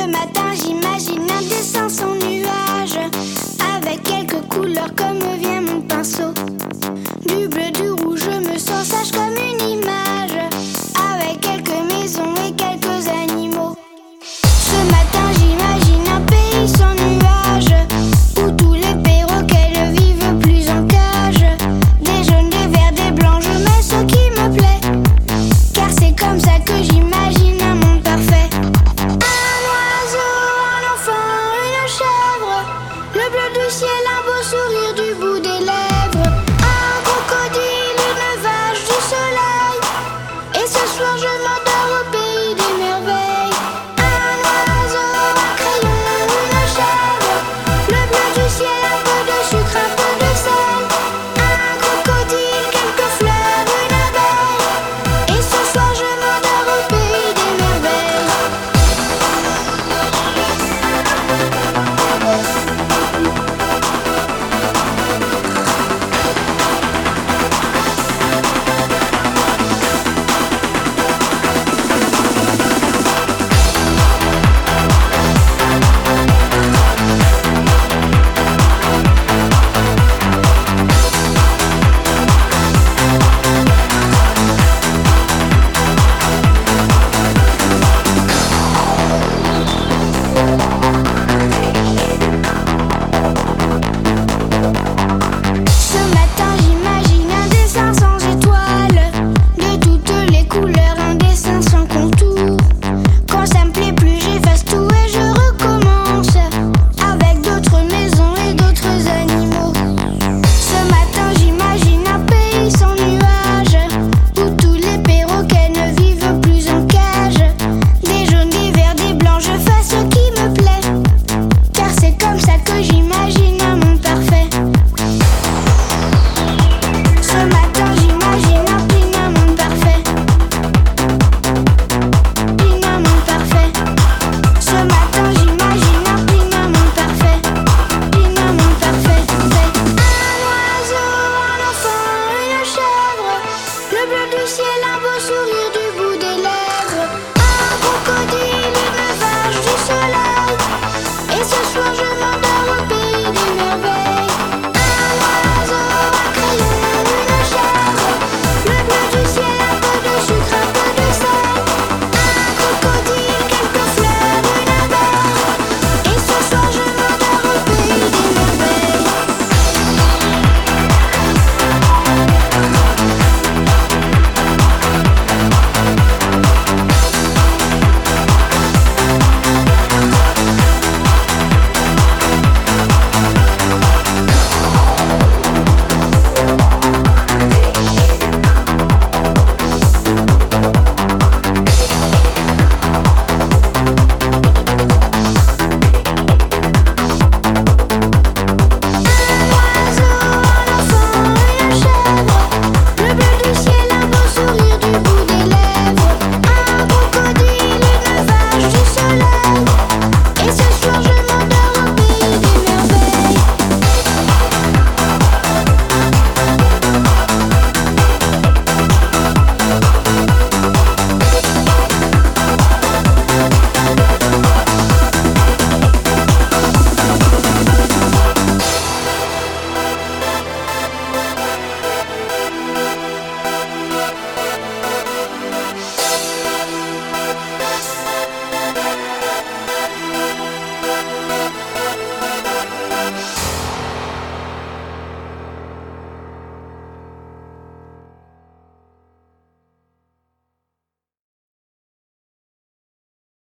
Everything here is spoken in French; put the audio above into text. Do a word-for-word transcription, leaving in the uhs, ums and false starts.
Ce matin j'imagine un dessin sans nuage, avec quelques couleurs comme vient mon pinceau. Du bleu, du rouge, je me sens sage comme une image, avec quelques maisons et quelques animaux. Ce matin j'imagine un pays sans nuage, où tous les perroquets ne vivent plus en cage. Des jaunes, des verts, des blancs, je mets ce qui me plaît, car c'est comme ça que j'imagine un monde parfait. Un oiseau, un enfant, une chèvre, le bleu du ciel, un beau sourire du bout des lèvres. Un crocodile, une vache, du soleil, et ce soir je m'endors au pays des merveilles. Un oiseau, un crayon, une chèvre, le bleu du ciel, un peu de sucre, un peu de sel. Un crocodile, quelques fleurs, une abeille, et ce soir je m'endors au pays des merveilles. Ce matin j'imagine un dessin sans étoiles, de toutes les couleurs, un dessin sans contour. Quand ça me plaît plus, j'efface tout et je recommence, avec d'autres maisons et d'autres animaux. Ce matin j'imagine un pays sans nuages, où tous les perroquets ne vivent plus en cage. Des jaunes, des verts, des blancs, je fais ce qui me plaît, car c'est comme ça que j'imagine un monde parfait. Ce matin j'imagine un ping, un monde parfait. Ping, un monde parfait. Ce matin j'imagine un ping, un monde parfait. Ping, un monde parfait. Un oiseau, un enfant, une chèvre, le bleu du ciel,